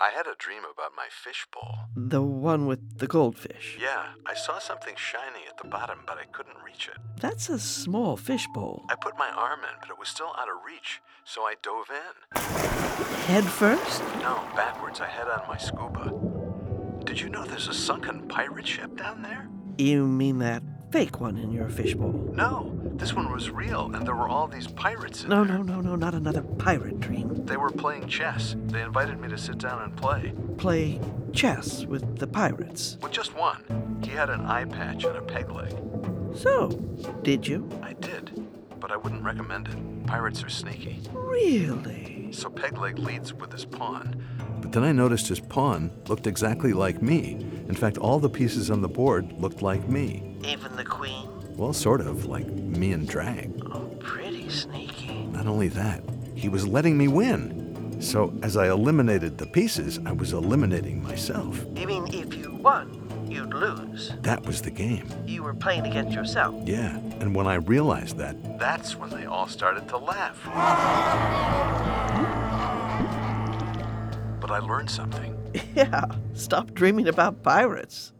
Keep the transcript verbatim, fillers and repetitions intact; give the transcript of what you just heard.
I had a dream about my fishbowl. The one with the goldfish. Yeah, I saw something shiny at the bottom, but I couldn't reach it. That's a small fishbowl. I put my arm in, but it was still out of reach, so I dove in. Head first? No, backwards. I had on my scuba. Did you know there's a sunken pirate ship down there? You mean that fake one in your fishbowl? No, this one was real, and there were all these pirates in No, there. no, no, no, not another pirate dream. They were playing chess. They invited me to sit down and play. Play chess with the pirates. With just one. He had an eye patch and a peg leg. So, did you? I did, but I wouldn't recommend it. Pirates are sneaky. Really? So Pegleg leads with his pawn. But then I noticed his pawn looked exactly like me. In fact, all the pieces on the board looked like me. Even the queen? Well, sort of, like me and Drag. Oh, pretty sneaky. Not only that, he was letting me win. So as I eliminated the pieces, I was eliminating myself. You mean if you won, you'd lose? That was the game. You were playing against yourself? Yeah, and when I realized that, that's when they all started to laugh. But I learned something. Yeah, stop dreaming about pirates.